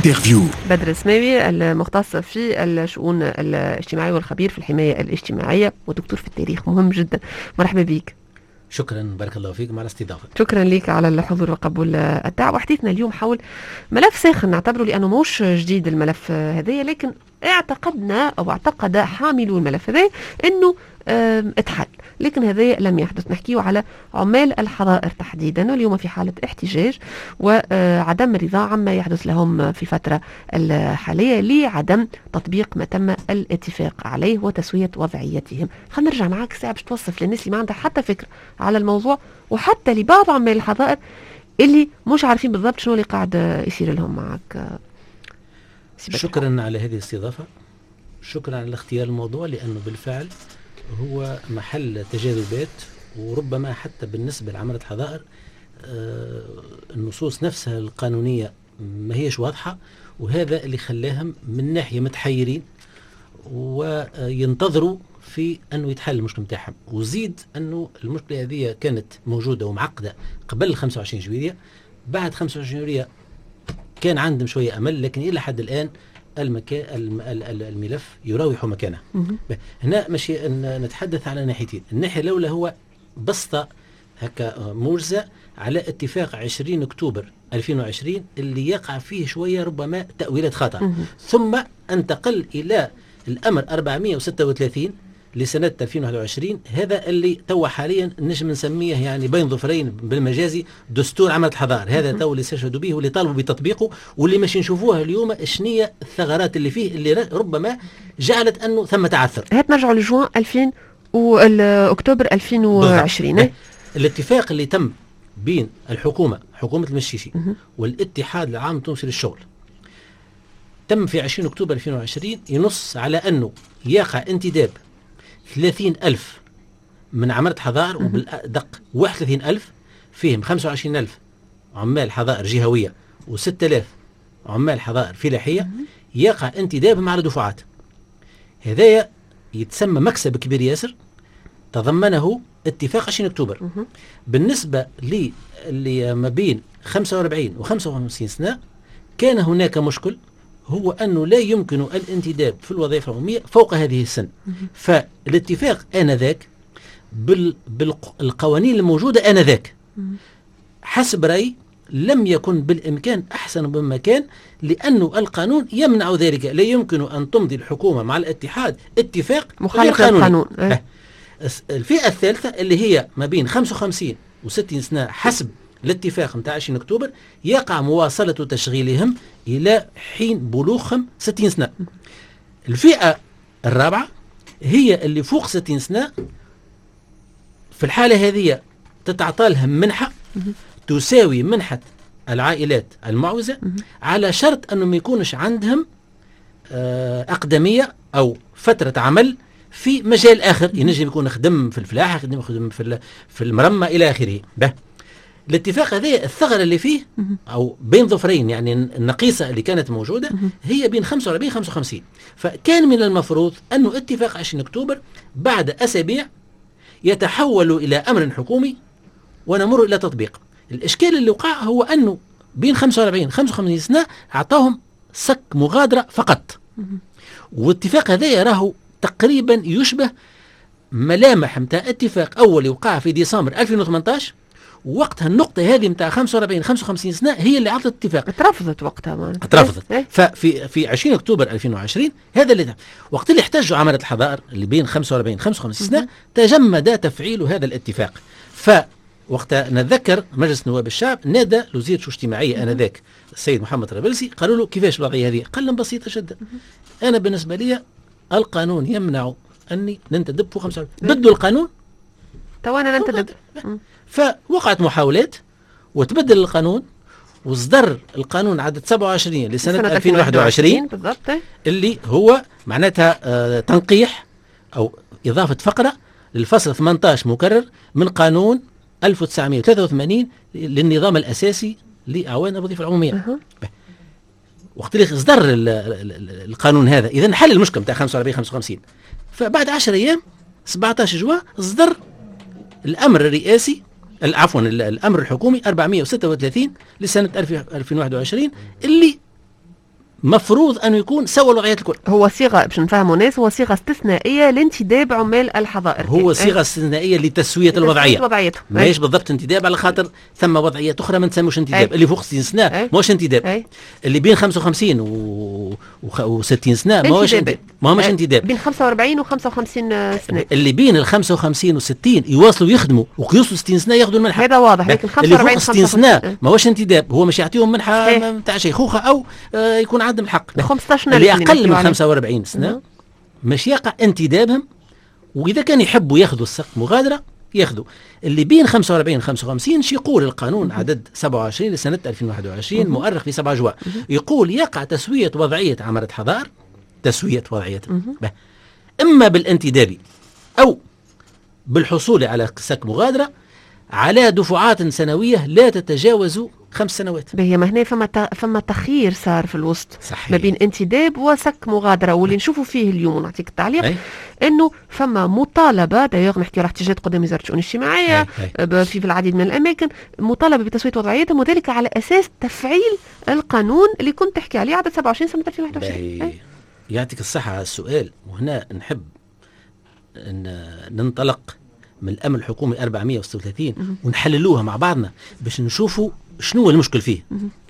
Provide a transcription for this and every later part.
انترفيو. بدر سماوي المختص في الشؤون الاجتماعية والخبير في الحماية الاجتماعية ودكتور في التاريخ، مهم جدا. مرحبا بك. شكرا، بارك الله فيك مع الاستضافة. شكرا لك على الحضور وقبول الدعوة. حديثنا اليوم حول ملف ساخن نعتبره لأنه موش جديد الملف هذا، لكن اعتقدنا أو اعتقد حاملو الملف هذا أنه اتحل، لكن هذا لم يحدث. نحكيه على عمال الحظائر تحديدا، واليوم في حالة احتجاج وعدم رضا عما يحدث لهم في الفترة الحالية لعدم تطبيق ما تم الاتفاق عليه وتسوية وضعيتهم. خلينا نرجع معاك ساعة باش توصف للناس اللي ما عندها حتى فكرة على الموضوع، وحتى لبعض عمال الحظائر اللي مش عارفين بالضبط شنو اللي قاعد يصير لهم. معك شكرا على هذه الاستضافة، شكرا على اختيار الموضوع، لأنه بالفعل هو محل تجاذبات، وربما حتى بالنسبة لعمالة الحظائر النصوص نفسها القانونية ما هيش واضحة، وهذا اللي خلاهم من ناحية متحيرين وينتظروا في أنه يتحل المشكلة متاعهم. وزيد أنه المشكلة هذه كانت موجودة ومعقدة قبل 25 جويلية. بعد 25 جويلية كان عندهم شوية أمل، لكن إلى حد الآن الملف يراوح مكانه. هنا ماشي نتحدث على ناحيتين. الناحية الأولى هو بسطة هكا موجزة على اتفاق 20 أكتوبر 2020 اللي يقع فيه شوية ربما تأويلات خطأ، ثم انتقل إلى الأمر 436 لسنة 2021. هذا اللي تو حاليا نجم نسميه يعني بين ظفرين بالمجازي دستور عمل الحضارة. هذا تو اللي استشهدوا به واللي طالبوا بتطبيقه، واللي مش نشوفوها اليوم شنية الثغرات اللي فيه اللي ربما جعلت أنه ثم تعثر. هات نرجعوا لجوان 2000 وأكتوبر 2020. الاتفاق اللي تم بين حكومة المشيشي والاتحاد العام التونسي للشغل تم في 20 أكتوبر 2020، ينص على أنه يقع انتداب 30,000 من عمالة حظائر، وبالأدق 31,000 فيهم 25,000 عمال حظائر جهوية و6,000 عمال حظائر فلاحية، يقع انتدابهم على دفعات. هذا يتسمى مكسب كبير ياسر تضمنه اتفاق 20 أكتوبر. بالنسبة اللي ما بين 45 و 55 سنة كان هناك مشكل، هو أنه لا يمكن الانتداب في الوظائف العمومية فوق هذه السن. فالاتفاق آنذاك بالقوانين الموجودة آنذاك حسب رأي لم يكن بالإمكان أحسن مما كان، لأنه القانون يمنع ذلك. لا يمكن أن تمضي الحكومة مع الاتحاد اتفاق مخالف للقانون. الفئة الثالثة اللي هي ما بين 55 و 60 سنة حسب الاتفاق متاع 20 أكتوبر يقع مواصلة تشغيلهم إلى حين بلوغهم 60 سنة. الفئة الرابعة هي اللي فوق 60 سنة، في الحالة هذه تتعطى لهم منحة تساوي منحة العائلات المعوزة، على شرط أنه ما يكونش عندهم أقدمية أو فترة عمل في مجال آخر. ينجم يكون خدم في الفلاحة، يخدم في المرمى إلى آخره. الاتفاق هذا الثغرة اللي فيه أو بين ظفرين، يعني النقيصة اللي كانت موجودة هي بين 45 و 55. فكان من المفروض أنه اتفاق 20 أكتوبر بعد أسابيع يتحول إلى أمر حكومي ونمر إلى تطبيق. الإشكال اللي وقع هو أنه بين 45 و 55 سنة أعطاهم سك مغادرة فقط، والاتفاق هذا يراه تقريبا يشبه ملامح متاع اتفاق أول يوقع في ديسمبر 2018. وقتها النقطة هذه متاع 45 55 سنة هي اللي عطت اتفاق. اترفضت وقتها. اترفضت. ففي 20 أكتوبر 2020 هذا اللي وقت اللي احتجوا عمالة الحظائر اللي بين 45 55 سنة تجمد تفعيل هذا الاتفاق. فوقت نتذكر مجلس نواب الشعب نادى وزير الشؤون الاجتماعية آنذاك السيد محمد طرابلسي، قالوا له كيفاش الوضعية هذه؟ قال لهم بسيطة جدا، أنا بالنسبة لي القانون يمنع أني ننتدب فوق 45. بدوا القانون توانا ننتدب. فوقعت محاولات وتبدل القانون، واصدر القانون عدد 27 لسنة 2021 بالضبط، اللي هو معناتها تنقيح أو إضافة فقرة للفصل 18 مكرر من قانون 1983 للنظام الأساسي لأعوان الوظيفة العمومية. وقت اللي اصدر القانون هذا إذا حل المشكلة بتاع 45 55. فبعد 10 أيام 17 جوان اصدر الأمر الرئاسي عفوا الأمر الحكومي 436 لسنة 2021 اللي مفروض أنه يكون سوى الوضعيات الكل. هو صيغة باش نفهموا الناس، هو صيغة استثنائية لانتداب عمال الحظائر. هو صيغة استثنائية لتسوية الوضعية، ماهيش بالضبط انتداب، على خاطر ثم وضعيات أخرى ما نسموش انتداب. اللي فوق 60 سنة ماهوش انتداب، اللي بين 55 و 60 سنة ماهوش انتداب، بين 45 و 55 سنة، اللي بين ال 55 و 60 يواصلوا يخدموا ويوصلوا 60 سنة ياخذوا المنحة، هذا واضح. لكن 45 اللي فوق 60 سنة ماهوش انتداب، هو مش يعطيهم منحة نتاع شيخوخة أو يكون عندهم الحق. 15 اللي أقل من 45 سنة مش يقع انتدابهم، وإذا كان يحبوا ياخذوا السقف مغادرة ياخذوا. اللي بين 45 و 55 يقول القانون عدد 27 لسنة 2021 مؤرخ في 7 أجواء، يقول يقع تسوية وضعية عمالة حضار، تسوية وضعية إما بالانتداب أو بالحصول على سك مغادرة على دفعات سنوية لا تتجاوز 5 سنوات. هي ما هنا فما تخيير صار في الوسط. صحيح. ما بين انتداب وسك مغادرة، واللي نشوفوا فيه اليوم ونعطيك التعليق انه فما مطالبة، دايوغ نحكي راح احتجاجات قدام وزارة الشؤون الاجتماعية في العديد من الاماكن، مطالبة بتسوية وضعيتهم، وذلك على اساس تفعيل القانون اللي كنت تحكي عليه عدد 27 سنة 2021. يعطيك الصحة على السؤال. وهنا نحب أن ننطلق من الأمر الحكومي 436 ونحللوها مع بعضنا باش نشوفوا شنو المشكل فيه.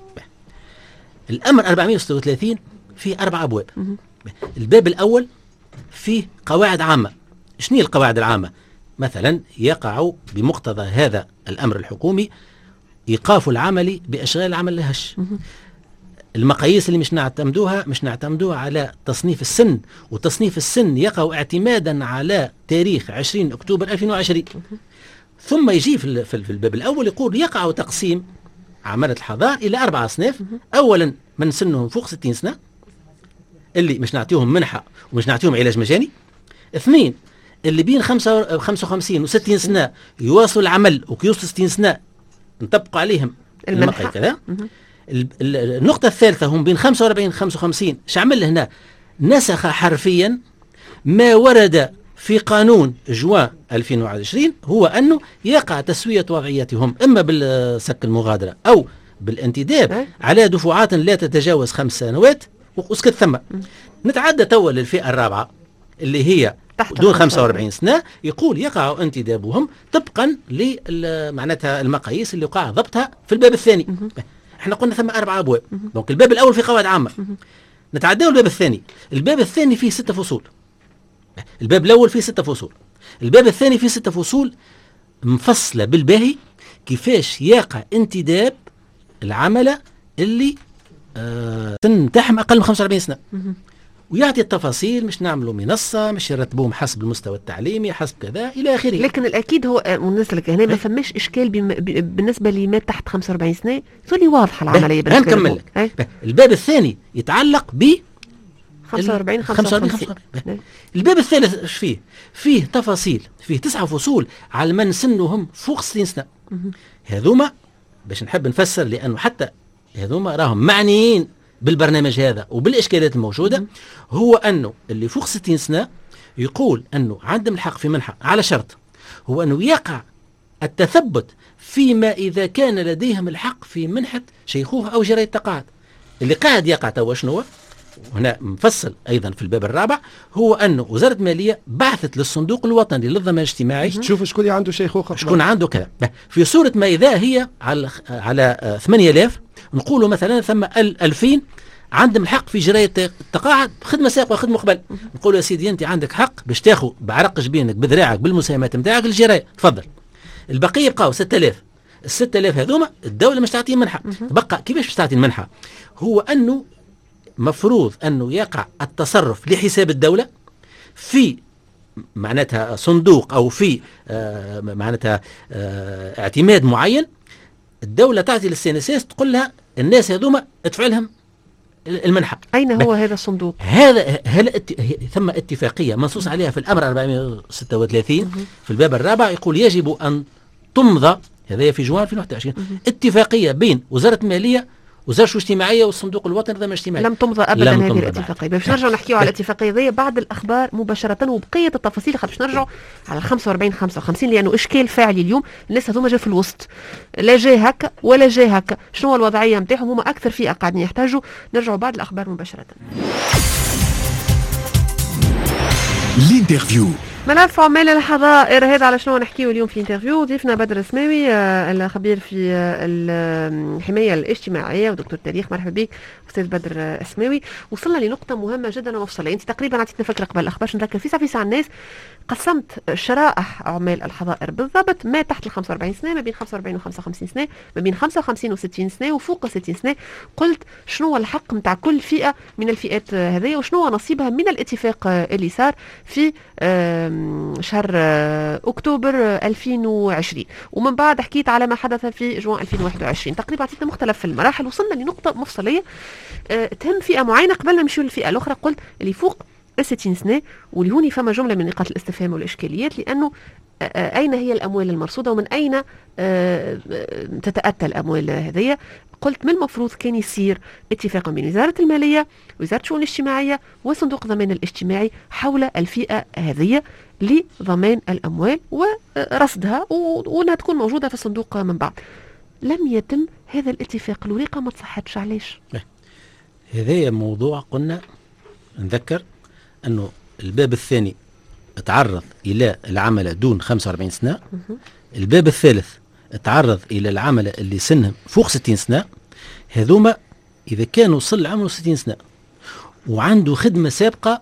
الأمر 436 فيه 4 أبواب. الباب الأول فيه قواعد عامة. شنو هي القواعد العامة؟ مثلا يقع بمقتضى هذا الأمر الحكومي إيقاف العمل بأشغال العمل لهش. المقاييس اللي مش نعتمدوها على تصنيف السن، وتصنيف السن يقع اعتمادا على تاريخ 20 أكتوبر 2020. ثم يجي في الباب الأول يقول يقع تقسيم عمالة الحضار إلى 4 أصناف. أولا من سنهم فوق 60 سنة اللي مش نعطيهم منحة ومش نعطيهم علاج مجاني. 2 اللي بين 55 و 60 سنة يواصلوا العمل وكيوصلوا 60 سنة نطبق عليهم المنحة كذا. النقطة الثالثة هم بين 45 و 55. شعمل هنا نسخ حرفيا ما ورد في قانون جوان 2020، هو أنه يقع تسوية وضعيتهم إما بالسك المغادرة أو بالانتداب على دفعات لا تتجاوز 5 سنوات واسكت ثم. نتعدى توا للفئة الرابعة اللي هي دون 45 سنة، يقول يقع انتدابهم طبقا لمعناتها المقاييس اللي وقع ضبطها في الباب الثاني. احنا قلنا ثم 4 أبواب. دونك الباب الأول فيه قواعد عامة. نتعداه الباب الثاني. الباب الثاني فيه 6 فصول. الباب الأول فيه 6 فصول. الباب الثاني فيه 6 فصول مفصلة بالباهي كيفاش يقع انتداب العملة اللي سن تاعهم أقل من 45 سنة. ويعطي التفاصيل، مش نعملوا منصة، مش يرتبوهم حسب المستوى التعليمي، حسب كذا إلى آخره. لكن الأكيد هو ونسلك هنا ما فماش إشكال بالنسبة لما تحت 45 سنة، تولي واضحة العملية. نكمل لك. الباب الثاني يتعلق ب 45 55. الباب الثالث ايش فيه؟ فيه تفاصيل، فيه 9 فصول على من سنهم فوق 60 سنة. هذوما باش نحب نفسر، لأنه حتى هذوما راهم معنيين بالبرنامج هذا وبالإشكالات الموجودة. هو أنه اللي فوق 60 سنة يقول أنه عندهم الحق في منحة على شرط، هو أنه يقع التثبت فيما إذا كان لديهم الحق في منحة شيخوخة أو جراية تقاعد. اللي قاعد يقع توا شنو؟ هنا مفصل أيضا في الباب الرابع، هو أنه وزارة المالية بعثت للصندوق الوطني للضمان الاجتماعي تشوف شكون عنده شيخوخة، شكون عنده كذا، في صورة ما إذا هي على 8000 نقولوا مثلا ثم 2000 عندهم الحق في جراية التقاعد خدمة سابقة وخدمة قبل. نقولوا يا سيدي أنت عندك حق باش تاخذ بعرق جبينك بذراعك بالمساهمات نتاعك الجراية، تفضل. البقية بقاو 6000. ال 6000 هذوما الدولة مش تعطيهم منحة. بقى كيفاش باش تعطي المنحة؟ هو أنه مفروض أنه يقع التصرف لحساب الدولة في معناتها صندوق أو في معناتها اعتماد معين. الدولة تعطي للسينسيس تقول لها الناس هذوما ادفع لهم المنحة. أين هو هذا الصندوق؟ ثم اتفاقية منصوص عليها في الأمر 436 في الباب الرابع، يقول يجب أن تمضى، هذا في جوان 2021، اتفاقية بين وزارة المالية وزارة الاجتماعية والصندوق الوطني للضمان الاجتماعي لم تمضى ابدا هذه الاتفاقيه. باش نرجعوا نحكيوا على الاتفاقيه ذي بعد الاخبار مباشره وبقيه التفاصيل، باش نرجعوا على 45 55 لانه اشكال فاعلي اليوم. الناس هذوما جا في الوسط، لا جاي هكا ولا جاي هكا، شنو هو الوضعيه نتاعهم؟ هما اكثر فئه قاعدين يحتاجوا. نرجعوا بعد الاخبار مباشره. الانترفيو. ملف عمال الحظائر هذا على شنو نحكيو اليوم في انترفيو. ضيفنا بدر السماوي الخبير في الحمايه الاجتماعيه ودكتور تاريخ. مرحبا بك استاذ بدر السماوي. وصلنا لنقطه مهمه جدا ومفصليه، انت تقريبا عطيتنا فكره قبل الاخبار باش نذكر في ساعه الناس. قسمت شرائح عمال الحظائر بالضبط ما تحت ال 45 سنه، ما بين 45 و 55 سنه، ما بين 55 و 60 سنه، وفوق 60 سنه. قلت شنو هو الحق نتاع كل فئه من الفئات هذه وشنو هو نصيبها من الاتفاق اللي صار في شهر أكتوبر 2020، ومن بعد حكيت على ما حدث في جوان 2021. تقريبا عطيتنا مختلف المراحل. وصلنا لنقطة مفصلية تهم فئة معينة قبل ما نمشيو للفئة الأخرى. قلت اللي فوق 60 سنة، واللي هوني فما جملة من نقاط الاستفهام والإشكاليات، لأنه أين هي الأموال المرصودة ومن أين تتأتى الأموال هذه؟ قلت من المفروض كان يصير اتفاق بين وزارة المالية ووزارة الشؤون الاجتماعية وصندوق الضمان الاجتماعي حول الفئة هذه لضمان الأموال ورصدها وأنها تكون موجودة في الصندوق من بعد. لم يتم هذا الاتفاق، الورقة ما تصحتش. علاش؟ هذا موضوع قلنا نذكر أنه الباب الثاني تعرض إلى العمل دون 45 سنة، الباب الثالث تعرض إلى العمل اللي سنهم فوق 60 سنة. هذوما إذا كانوا وصل عمره 60 سنة وعنده خدمة سابقة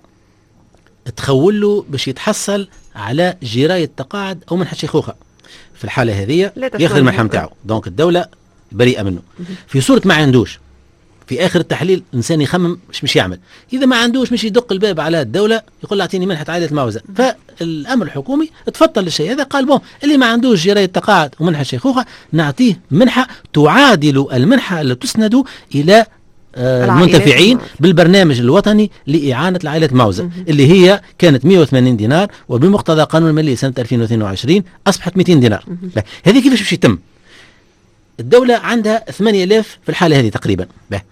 تخول له باش يتحصل على جراية تقاعد أو منحة شيخوخة، في الحالة هذه ياخذ المنحة متاعه، دونك الدولة بريئة منه. في صورة ما عندوش، في آخر التحليل الإنسان يخمم مش يعمل. إذا ما عندوش مش يدق الباب على الدولة يقول له أعطيني منحة عائلة المعوزة. فالأمر الحكومي تفضل للشيء هذا، قال بون اللي ما عندوش جراية تقاعد ومنحة شيخوخة نعطيه منحة تعادل المنحة التي تسند إلى المنتفعين بالبرنامج الوطني لإعانة العائلة المعوزة اللي هي كانت 180 دينار، وبمقتضى قانون المالية سنة 2022 أصبحت 200 دينار. هذه كيفاش باش يتم؟ الدولة عندها 8000 في الحالة هذه تقريبا.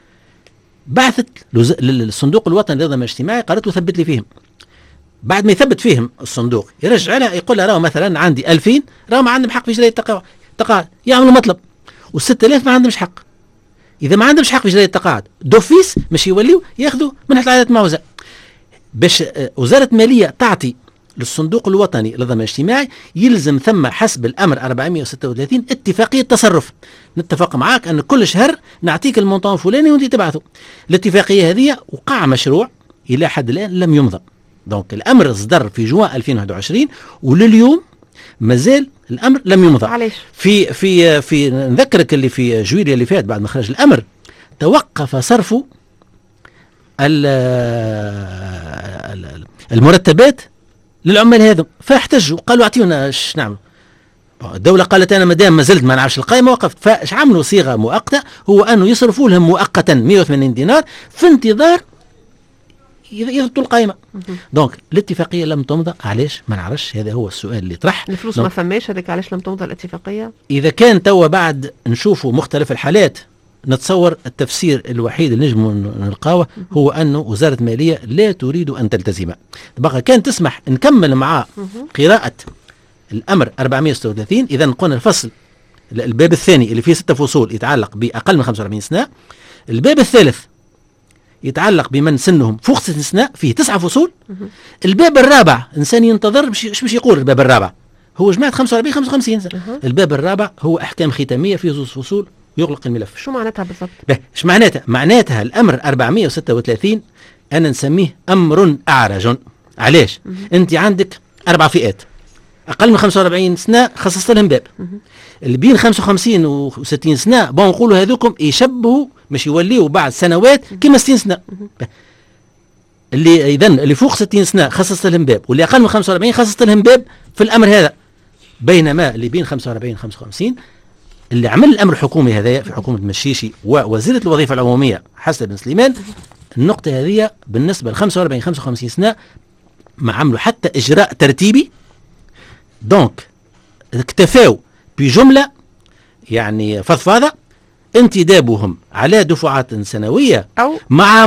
بعثت للصندوق الوطني للضمان الاجتماعي، قالت له ثبت لي فيهم. بعد ما يثبت فيهم الصندوق يرجع لها يقول لها راهو مثلا عندي 2000 راهو ما عندهم حق في جراية تقاعد، يعملوا مطلب، و6000 ما عندهمش حق. إذا ما عندهمش حق في جراية التقاعد دوفيس مش يوليوا ياخذوا منحة العائلة المعوزة. باش وزارة المالية تعطي للصندوق الوطني للضمان الاجتماعي يلزم ثم حسب الأمر 436 اتفاقية تصرف، نتفق معاك أن كل شهر نعطيك المونطون الفلاني وانت تبعثه. الاتفاقية هذه وقع مشروع إلى حد الآن لم يمضى. دونك الأمر اصدر في جوان 2021 ولليوم مازال الأمر لم يمضى. علاش؟ في نذكرك اللي في جويلية اللي فات بعد ما خرج الأمر توقف صرف المرتبات للعمال هذا، فاحتجوا قالوا اعطيونا ايش نعمل. الدولة قالت انا مادام ما زلت ما نعرفش القائمة وقفت، فاش عملوا صيغة مؤقتة هو انه يصرفوا لهم مؤقتا 180 دينار في انتظار يضبطوا القائمة. دونك الاتفاقية لم تمضى، علاش ما نعرفش، هذا هو السؤال اللي طرح. الفلوس ما فماش، هذاك علاش لم تمضى الاتفاقية؟ اذا كان توا بعد نشوفوا مختلف الحالات نتصور التفسير الوحيد اللي نجم نلقاوه هو أنه وزارة المالية لا تريد أن تلتزم. بقى كان تسمح نكمل مع قراءة الأمر 436. إذا قلنا الفصل الباب الثاني اللي فيه 6 فصول يتعلق بأقل من 45 سنة، الباب الثالث يتعلق بمن سنهم فوق 60 سنة فيه 9 فصول، الباب الرابع إنسان ينتظر مش يقول الباب الرابع هو جماعة 45 55 سنة، الباب الرابع هو أحكام ختامية فيه 2 فصول يغلق الملف. شو معناتها بالضبط؟ ايش معناتها؟ معناتها الأمر 436 أنا نسميه أمر أعرج. علاش؟ أنت عندك 4 فئات، أقل من 45 سنة خصصت لهم باب، اللي بين 55 و 60 سنة بنقولوا هذوكم يشبهوا مش يوليوا بعد سنوات كما 60 سنة. اللي إذن اللي فوق 60 سنة خصصت لهم باب، واللي أقل من 45 خصصت لهم باب في الأمر هذا. بينما اللي بين 45 و 55 اللي عمل الأمر الحكومي هذايا في حكومة المشيشي ووزيرة الوظيفة العمومية حسن بن سليمان، النقطة هذه بالنسبة ل 45 55 سنة ما عملوا حتى إجراء ترتيبي. دونك اكتفاوا بجملة يعني فضفاضة انتدابهم على دفعات سنوية أو مع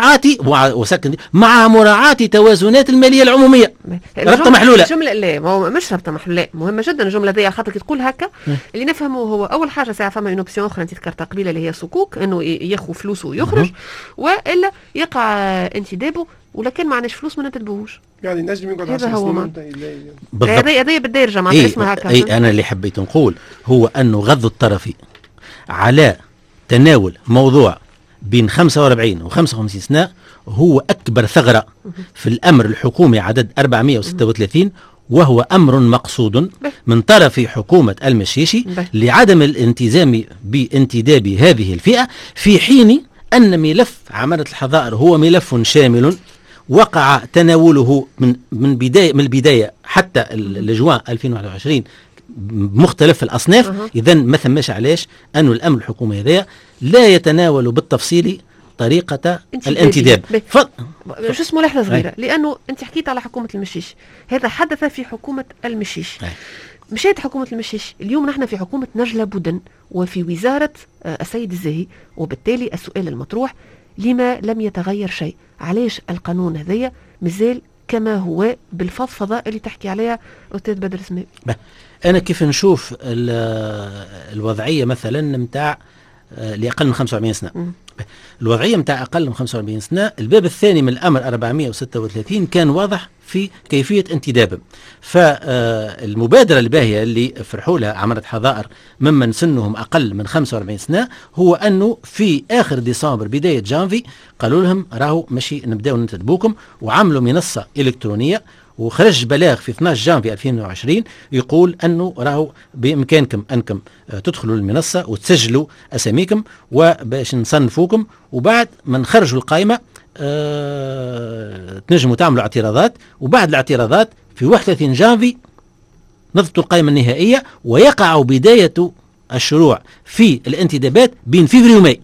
مراعاة توازنات المالية العمومية. ربطة محلولة. الجملة لا، ما هو مش ربطة محلولة، مهمة جدا الجملة دي، خاطر كي تقول هكا اللي نفهمه هو أول حاجة ساعة فما اون اوبسيون أخرى أنت ذكرتها قبيلة اللي هي صكوك، إنه ياخذ فلوسه ويخرج، وإلا يقع انتدابه ولكن ما عندناش فلوس ما ننتدبوهوش. يعني نجم يقعد 10 سنين هذه بالداير جماعة اسمها هكا. أي أنا اللي حبيت نقول هو أنه غض الطرف على تناول موضوع بين 45 و 55 سنة هو أكبر ثغرة في الأمر الحكومي عدد 436، وهو أمر مقصود من طرف حكومة المشيشي لعدم الالتزام بانتداب هذه الفئة، في حين أن ملف عمالة الحظائر هو ملف شامل وقع تناوله من البداية حتى الجوان 2021 بمختلف الأصناف. إذن ما ثماش علاش أن الأمر الحكومي هذا لا يتناول بالتفصيل طريقة الانتداب. شو اسمه لحظة صغيرة، لأنه أنت حكيت على حكومة المشيش، هذا حدث في حكومة المشيش. مشيت حكومة المشيش، اليوم نحن في حكومة نجلة بودن وفي وزارة السيد الزاهي، وبالتالي السؤال المطروح لما لم يتغير شيء؟ علاش القانون هذايا مازال كما هو بالفضفضة اللي تحكي عليها أستاذ بدر سماوي؟ أنا كيف نشوف الوضعية مثلا متاع لأقل من 45 سنة. الوضعية متاع أقل من 45 سنة، الباب الثاني من الأمر 436 كان واضح في كيفية انتدابه. فالمبادرة الباهية اللي فرحوا لها عملت حظائر ممن سنهم أقل من 45 سنة هو أنه في آخر ديسمبر بداية جانفي قالوا لهم راهو ماشي نبداو ننتدبوكم، وعملوا منصة إلكترونية، وخرج بلاغ في 12 جانفي 2020 يقول أنه راهو بإمكانكم أنكم تدخلوا المنصة وتسجلوا أساميكم وباش نصنفوكم، وبعد ما نخرجوا القائمة تنجموا تعملوا اعتراضات، وبعد الاعتراضات في 31 جانفي نضبطوا القائمة النهائية، ويقع بداية الشروع في الانتدابات بين فبراير وماي.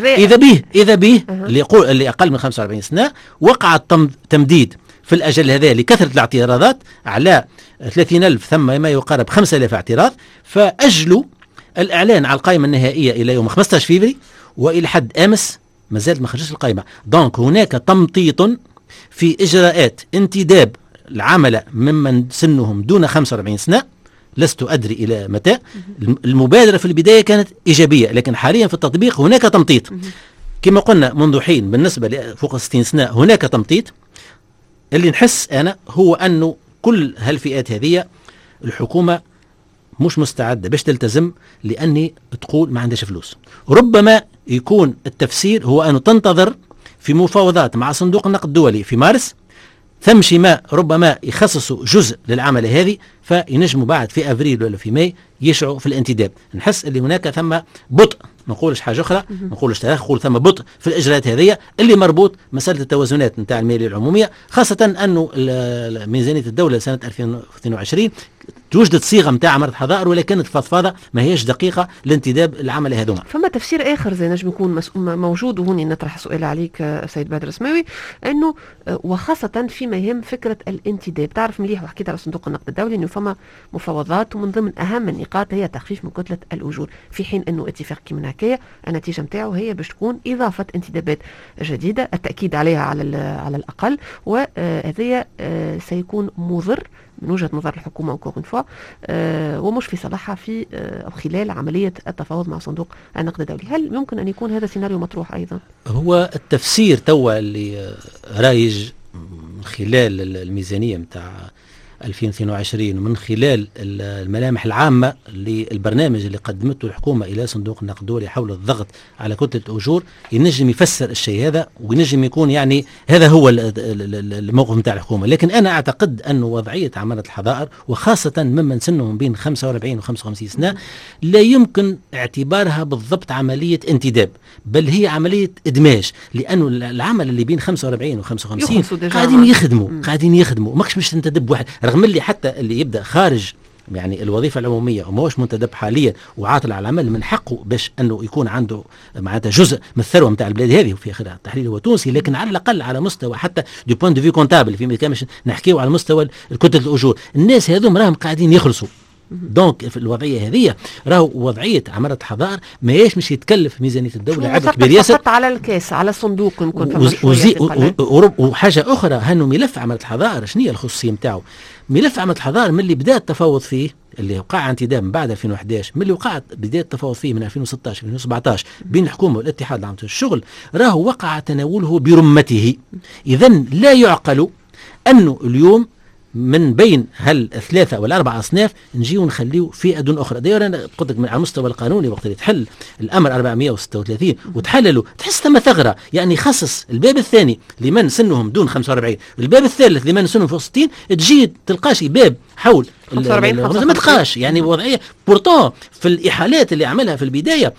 إذا به اللي يقول اللي أقل من 45 سنة وقع التمديد في الأجل هذا لكثرة الاعتراضات على 30,000 ثم ما يقارب 5,000 اعتراض، فأجلوا الإعلان على القائمة النهائية إلى يوم 15 فبراير، وإلى حد أمس ما زالت ما خرجتش القائمة. دونك هناك تمطيط في إجراءات انتداب العمل ممن سنهم دون 45 سنة، لست أدري إلى متى. المبادرة في البداية كانت إيجابية، لكن حاليا في التطبيق هناك تمطيط كما قلنا منذ حين. بالنسبة لفوق 60 سنة هناك تمطيط. اللي نحس أنا هو أنه كل هالفئات هذه الحكومة مش مستعدة باش تلتزم، لأني تقول ما عندهاش فلوس. ربما يكون التفسير هو أنه تنتظر في مفاوضات مع صندوق النقد الدولي في مارس، ثم شيء ربما يخصصوا جزء للعملة هذه، فينجموا بعد في أفريل ولا في ماي يشعوا في الانتداب. نحس اللي هناك ثم بطء، ما نقولش حاجة أخرى، ما نقولش تراخي، نقول ثم بطء في الإجراءات هذه اللي مربوط مسألة التوازنات نتاع المالية العمومية، خاصة أنه ميزانية الدولة سنة 2022 توجدت صيغة نتاع عملت حظائر، ولكنت فضفاضة ما هيش دقيقة لانتداب العمل هذوما. فما تفسير آخر زي نجم يكون موجود، وهوني نطرح سؤال عليك سيد بدر سماوي، أنه وخاصة فيما يهم فكرة الانتداب. تعرف مليح وحكيت على صندوق النقد الدولي أنه فما مفاوضات، ومن ضمن أهم النقاط هي تخفيف من كتلة الأجور، في حين أنه اتفاق كيما هكايا النتيجة نتاعو هي باش تكون إضافة انتدابات جديدة، التأكيد عليها على الأقل، وهذا سيكون مضر من وجهة نظر الحكومة وكون فوا، ومش في صلاحها في أو خلال عملية التفاوض مع صندوق النقد الدولي. هل يمكن أن يكون هذا سيناريو مطروح أيضا؟ هو التفسير توا اللي رايج من خلال الميزانية متاع 2022 ومن خلال الملامح العامة للبرنامج اللي قدمته الحكومة إلى صندوق النقد الدولي حول الضغط على كتلة الأجور، ينجم يفسر الشيء هذا، وينجم يكون يعني هذا هو الموقف متاع الحكومة. لكن أنا أعتقد أن وضعية عمالة الحظائر وخاصة ممن سنهم بين 45 و 55 سنة لا يمكن اعتبارها بالضبط عملية انتداب، بل هي عملية إدماج، لأنه العمل اللي بين 45 و 55 قاعدين يخدموا ماكش مش تنتدب واحد، رغم اللي حتى اللي يبدأ خارج يعني الوظيفة العمومية وما هوش منتدب حاليا وعاطل على العمل، من حقه باش أنه يكون عنده معناتها جزء من الثروة متاع البلاد هذه، وفي آخرها التحليل هو تونسي، لكن على الأقل على مستوى حتى دو بوين دو في كونتابل، في كامش نحكيو على مستوى الكتلة الأجور، الناس هذوم راهم قاعدين يخلصوا دونك في الوضعيه هذه راهو وضعيه عماره حضار ماهيش مش يتكلف ميزانيه الدوله عبء كبير ياسر فقط على الكاس على الصندوق يمكن وحاجه اخرى هانو ملف عماره الحضاره شنو هي الخصوصيه نتاعو؟ ملف عماره الحضاره من اللي بدا التفاوض فيه اللي وقع انتداب من بعد 2011 من اللي وقعت بدايه التفاوض فيه من 2016 2017 بين الحكومه والاتحاد العام للشغل راهو وقع تناوله برمته. اذا لا يعقل انه اليوم من بين هالثلاثة والأربع أصناف نجيو نخليو فئة دون أخرى. دايما أنا قلت لك على المستوى القانوني وقت اللي تحل الأمر 436 وتحللوا تحس ثم ثغرة، يعني خصص الباب الثاني لمن سنهم دون 45، الباب الثالث لمن سنهم فوق 60، تجي تلقاش باب حول 45 ما تلقاش يعني وضعية. بورتون في الإحالات اللي عملها في البداية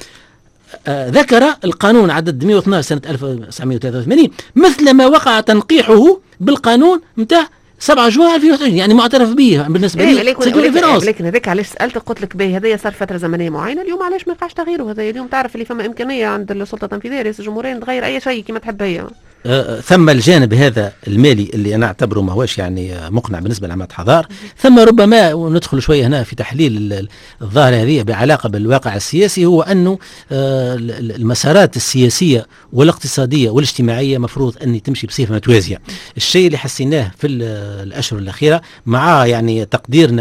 ذكر القانون عدد 112 سنة 1983 مثل ما وقع تنقيحه بالقانون متاع 7 جوان 2021 يعني معترف به بالنسبه لي. لكن هذاك علاش سالتك قلت لك باهي هذايا صار فتره زمنيه معينه، اليوم علاش ما يقعش تغييره؟ هذا اليوم تعرف اللي فما امكانيه عند السلطه التنفيذيه رئيس الجمهوريه تغير اي شيء كما تحب هي. ثم الجانب هذا المالي اللي انا اعتبره ما هوش يعني مقنع بالنسبه لعمارة حضار. ثم ربما وندخل شويه هنا في تحليل الظاهره هذه بعلاقه بالواقع السياسي، هو انه المسارات السياسيه والاقتصاديه والاجتماعيه مفروض ان تمشي بصفه متوازيه. الشيء اللي حسيناه في الاشهر الاخيره مع يعني تقديرنا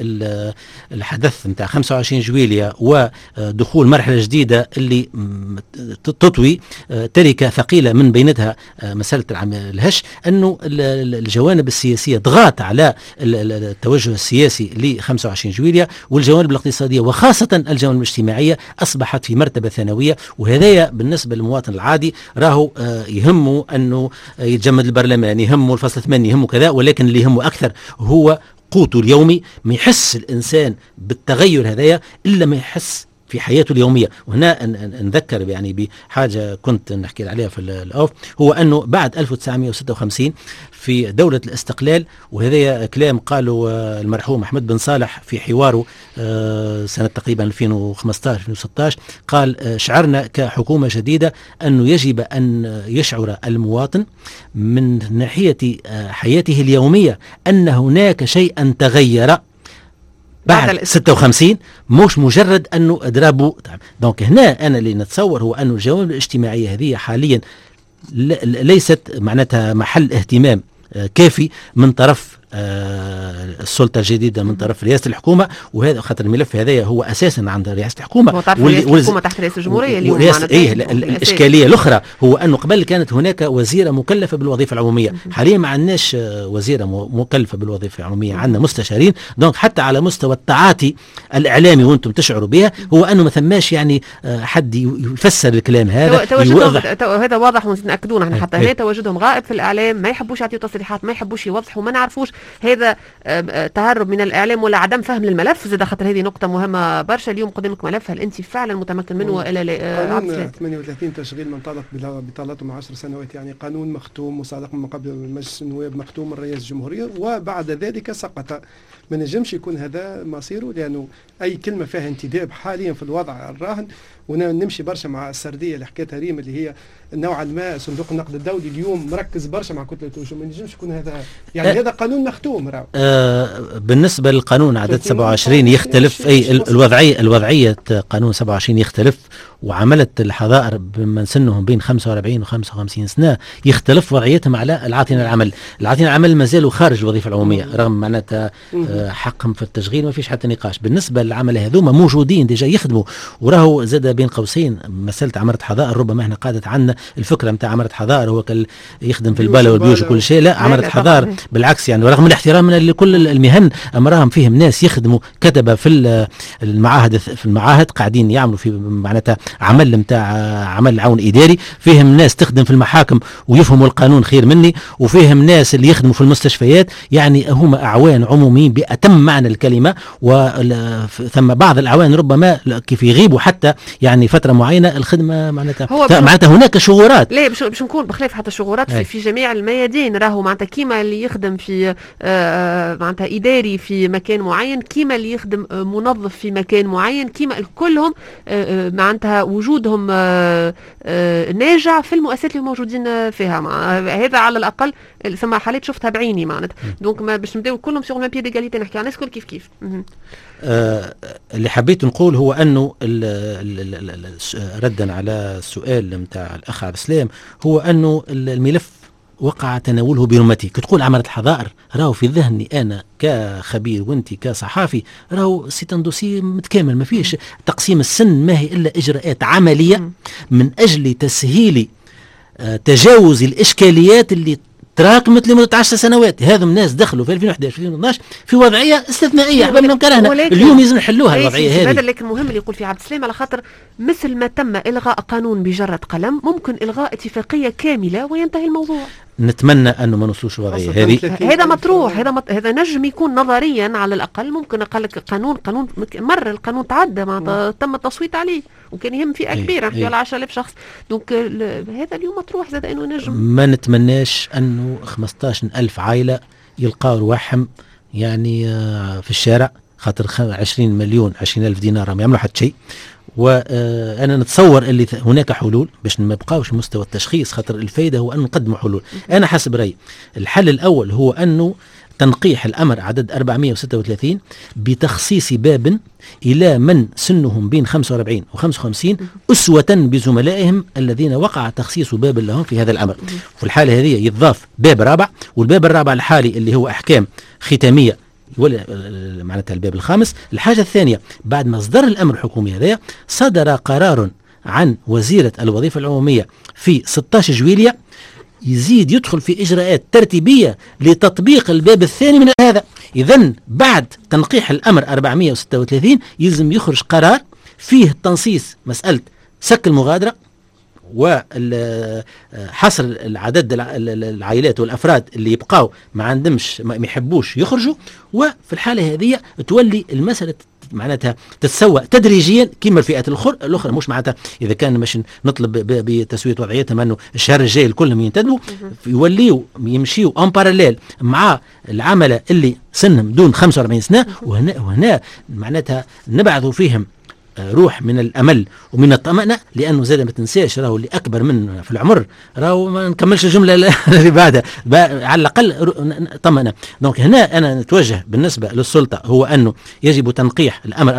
للحدث نتاع 25 جويلية ودخول مرحله جديده اللي تطوي تركه ثقيله من بينتها مسألة الهش، أنه الجوانب السياسية ضغط على التوجه السياسي ل 25 جويلية، والجوانب الاقتصادية وخاصة الجوانب الاجتماعية أصبحت في مرتبة ثانوية. وهذا بالنسبة للمواطن العادي راهو يهمه أنه يتجمد البرلمان، يهمه الفصل 8، يهمه كذا، ولكن اللي يهمه أكثر هو قوته اليومي. ما يحس الإنسان بالتغير هذايا إلا ما يحس في حياته اليومية. وهنا نذكر يعني بحاجة كنت نحكي عليها في الأوف، هو أنه بعد 1956 في دولة الاستقلال، وهذا كلام قاله المرحوم أحمد بن صالح في حواره سنة تقريبا 2015-2016، قال شعرنا كحكومة جديدة أنه يجب أن يشعر المواطن من ناحية حياته اليومية أن هناك شيئا تغير بعد 56، مش مجرد أنه أضربوا. دونك هنا أنا اللي نتصور هو أنه الجوانب الاجتماعية هذه حاليا ليست معناتها محل اهتمام كافي من طرف السلطة الجديدة، من طرف رئاسة الحكومة. وهذا خاطر الملف هذا هو أساسا عند رئاسة الحكومة، هو تعرف رئاسة الحكومة تحت رئيس الجمهورية اليوم. الإشكالية الأخرى هو أنه قبل كانت هناك وزيرة مكلفة بالوظيفة العمومية، حاليا ما عندناش وزيرة مكلفة بالوظيفة العمومية، عندنا مستشارين. دونك حتى على مستوى التعاطي الإعلامي وأنتم تشعروا بها هو أنه ما ثماش يعني حد يفسر الكلام هذا. هذا واضح ونأكدون احنا حتى هنا تواجدهم غائب في الإعلام، ما يحبوش يعطيوا تصريحات، ما يحبوش يوضحوا، ما نعرفوش. هذا تهرب من الإعلام ولا عدم فهم للملف. زاد خاطر هذه نقطة مهمة برشا. اليوم قدامك ملف، هل أنت فعلا متمكن منه ولا لا؟ قانون 38 تشغيل منطلق بطالته 10 سنوات، يعني قانون مختوم وصادق من قبل مجلس النواب، مختوم من رئيس الجمهورية وبعد ذلك سقط. ما نجمش يكون هذا مصيره، لأنه أي كلمة فيها انتداب حاليا في الوضع الراهن. ونمشي برشا مع السردية اللي حكيتها ريم، اللي هي نوعا ما صندوق النقد الدولي اليوم مركز برشا مع كتلة الوجوه. ما نجمش يكون هذا يعني هذا قانون مختوم. بالنسبة للقانون عدد 27 يختلف، أي الوضعية قانون 27 يختلف، وعملت الحضائر بمن سنهم بين 45 و 55 سنة يختلف وضعيتهم على العاطين العمل. العاطين العمل ما زالوا خارج الوظيفة العمومية رغم معناتها حقهم في التشغيل ما فيش حتى نقاش. بالنسبة للعمل هذوما موجودين ديجا يخدموا، وراهو زاد بين قوسين مسألة عمارة حضائر ربما احنا قادت عنا الفكرة متاع عمارة حضائر هو يخدم في البالا والبيوش وكل شيء. لا، عمارة حضائر بالعكس يعني، ورغم الاحترام لكل المهن أمرهم فيهم ناس يخدموا كتبة في المعاهد قاعدين يعملوا في معناتها عمل متاع عمل عون إداري، فيهم ناس تخدم في المحاكم ويفهموا القانون خير مني، وفيهم ناس اللي يخدموا في المستشفيات، يعني هم أعوان عموميين بأتم معنى الكلمة. وثم بعض الأعوان ربما كيف يغيبوا حتى يعني فترة معينة الخدمة معناتها هناك شغورات. لا باش نكون بخلاف حتى شغورات في جميع الميادين. راهو معناتها كيما اللي يخدم في معناتها إداري في مكان معين، كيما اللي يخدم منظف في مكان معين، كيما كلهم معناتها وجودهم ناجع في المؤسسات اللي موجودين فيها. هذا على الأقل ثم حالات شفتها بعيني معناتها. دونك ما باش نبداو كلهم سيغ ميم بيي ديغاليتي، نحكي على الناس كل كيف. اللي حبيت نقول هو أنه ردا على السؤال نتاع الأخ عبد السلام، هو أنه الملف وقع تناوله برمته. كتقول عملت الحظائر، راهو في ذهني أنا كخبير وانت كصحافي، راهو سيتان دوسي متكامل، ما فيش تقسيم السن، ما هي إلا إجراءات عملية من أجل تسهيل تجاوز الإشكاليات اللي تراكمت لمدة 10 سنوات. هذم الناس دخلوا في 2011 2012 في وضعية استثنائية أحبابنا وكرهنا، اليوم لازم نحلوها الوضعية هذه. هذا لكن مهم اللي يقول فيه عبد السلام، على خاطر مثل ما تم إلغاء قانون بجرة قلم ممكن إلغاء اتفاقية كاملة وينتهي الموضوع. نتمنى أنه ما نوصلوش الوضعية هذه. هذا مطروح، هذا نجم يكون نظريا على الأقل ممكن. أقول لك قانون مر القانون تعدى معناتها تم التصويت عليه وكان يهم فئة كبيرة نحكي على 10,000 شخص. دونك هذا اليوم مطروح زاد انه نجم. ما نتمناش انه 15,000 عائلة يلقاو رواحهم يعني في الشارع، خاطر 20 مليون 20,000 دينار ما يعملوا حتى شيء. وانا نتصور اللي هناك حلول باش ما يبقاوش مستوى التشخيص، خاطر الفائده هو انه نقدموا حلول. انا حسب رايي الحل الاول هو انه تنقيح الأمر عدد 436 بتخصيص باب إلى من سنهم بين 45 و55 أسوة بزملائهم الذين وقع تخصيص باب لهم في هذا الأمر. في الحالة هذه يضاف باب رابع، والباب الرابع الحالي اللي هو أحكام ختامية ولا معناتها الباب الخامس. الحاجة الثانية، بعد ما صدر الأمر الحكومي هذا صدر قرار عن وزيرة الوظيفة العمومية في 16 جويلية يزيد يدخل في إجراءات ترتيبية لتطبيق الباب الثاني من هذا. إذن بعد تنقيح الأمر 436 يلزم يخرج قرار فيه تنصيص مسألة سك المغادرة وحصر العدد العائلات والأفراد اللي يبقاو ما عندهمش ما يحبوش يخرجوا. وفي الحالة هذه تولي المسألة معناتها تتسوى تدريجيا كما الفئات الأخرى. مش معناتها إذا كان مش نطلب بتسوية وضعيتهم أنه الشهر الجاي الكلهم ينتدبوا، يوليوا يمشيوا ان باراليل مع العملة اللي سنهم دون 45 سنة. وهنا معناتها نبعثوا فيهم روح من الأمل ومن الطمأنة، لأنه زاد ما تنساش راهو اللي أكبر من في العمر راهو ما نكملش الجملة اللي بعدها على الأقل طمأنة. دونك هنا أنا نتوجه بالنسبة للسلطة هو أنه يجب تنقيح الأمر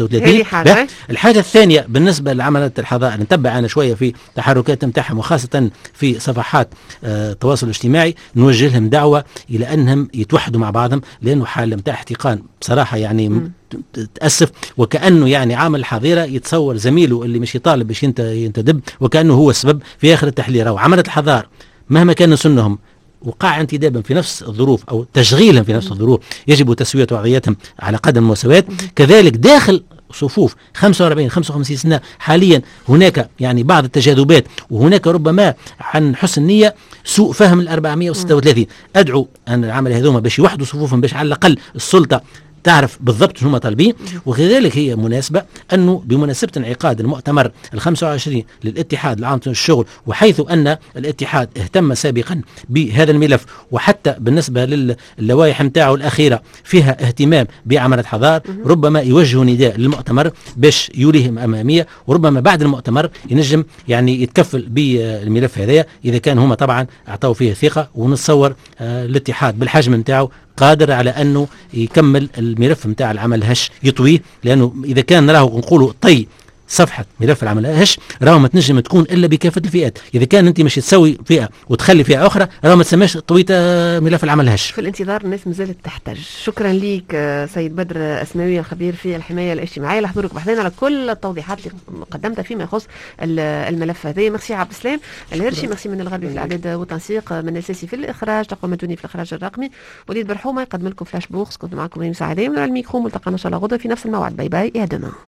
436. الحاجة الثانية بالنسبة لعمليات الحظائر، نتبع أنا شوية في تحركات متاعهم وخاصة في صفحات التواصل الاجتماعي، نوجه لهم دعوة إلى أنهم يتوحدوا مع بعضهم، لأنه حالة متاع احتقان بصراحة يعني تأسف. وكأنه يعني عامل الحظيرة يتصور زميله اللي مش يطالب باش ينتدب وكأنه هو السبب في آخر التحليل. وعملت الحظائر مهما كان سنهم وقع انتدابا في نفس الظروف أو تشغيلا في نفس الظروف يجب تسوية وضعيتهم على قدم المساواة. كذلك داخل صفوف 45 55 سنة حاليا هناك يعني بعض التجاذبات، وهناك ربما عن حسن نية سوء فهم ال 436. أدعو أن العمل هذوما باش يوحدوا صفوفهم باش على الأقل السلطة تعرف بالضبط شنو هم طالبين. وكذلك هي مناسبة أنه بمناسبة انعقاد المؤتمر ال25 للاتحاد العام للشغل، وحيث أن الاتحاد اهتم سابقا بهذا الملف، وحتى بالنسبة للوائح متاعه الأخيرة فيها اهتمام بعملة حظائر، ربما يوجه نداء للمؤتمر باش يوليهم أمامية، وربما بعد المؤتمر ينجم يعني يتكفل بالملف هذا إذا كان هم طبعا أعطوا فيه ثقة. ونتصور الاتحاد بالحجم متاعه قادر على أنه يكمل الملف متاع العمل هش يطويه، لأنه إذا كان راهو نقولوا طي صفحة ملف العمل هش راهو ما تنجم تكون إلا بكافة الفئات. إذا كان أنت مش تسوي فئة وتخلي فئة أخرى راهو ما تسماش طويت ملف العمل هش. في الانتظار الناس مازالت تحتاج. شكرا ليك سيد بدر أسماوي الخبير في الحماية الاجتماعية لحضورك بحثنا على كل التوضيحات اللي قدمتها فيما يخص الملف هذا. ميرسي عبد السلام الهرشي، ميرسي من الغربي في الإعداد والتنسيق، من الأساسي في الإخراج تقوى مدوني في الإخراج الرقمي، وليد برحومة يقدم لكم فلاش بوكس. كنت معكم ريم سعدي من الميكرو، ملتقانا إن شاء الله غدا في نفس الموعد. باي باي، إلى دوما.